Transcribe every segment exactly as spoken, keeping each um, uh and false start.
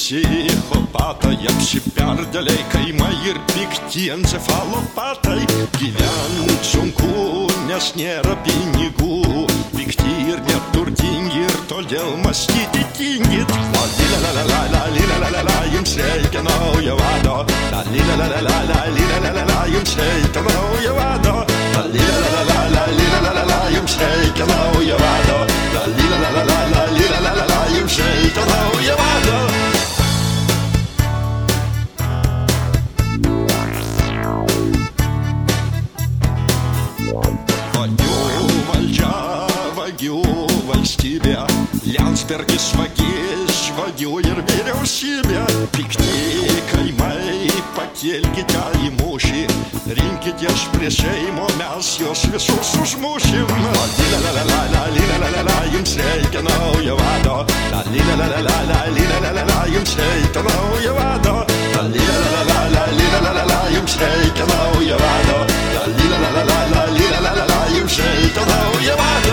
psichopatą apsiperdelei kaimai ir pikti encefalopatai. Gyvent sunku, nes nėra pinigų, pikti ir neturtingi ir todėl mąstyti tingit. La li la la la la li la la la la, jums reikia naujo vado. La li la la la la la li la la la la, jums reikia naujo vado. La li la la la la li la la la la, jums reikia naujo vado. La li la la la la li la la la la, jums reikia naujo vado. Vagių valstybė, Liandsbergis vagis, vagių ir vyriausybė. Pikti kaimai, pakelkite į mūšį, rinkitės prie Seimo, mes juos visus užmušim. La li la la la la li la la la la, jums reikia naujo vado. La li la la la la li la la la la, jums reikia naujo vado. La li la la la la li la la la la, jums reikia naujo vado. La li la la la la li la la la la, jums reikia naujo vado.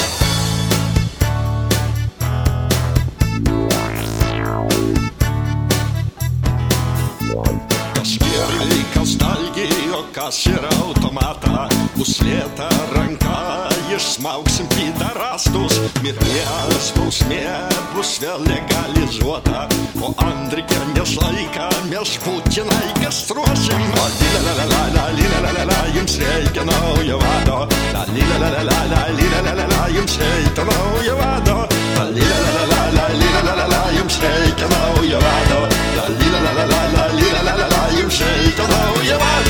Kas yra automatą, puslėta ranka, išsmauksim pidarastus. Mirties bausmė bus vėl legalizuota, o Andrikienės laiką mes Putinai kastruosim. La li la la la la li la la la la, jums reikia naujo vado. La li la la la la li la la la la, jums reikia naujo vado. La li la la la la li la la la la, jums reikia naujo vado. La li la la la la li la la la la, jums reikia naujo vado.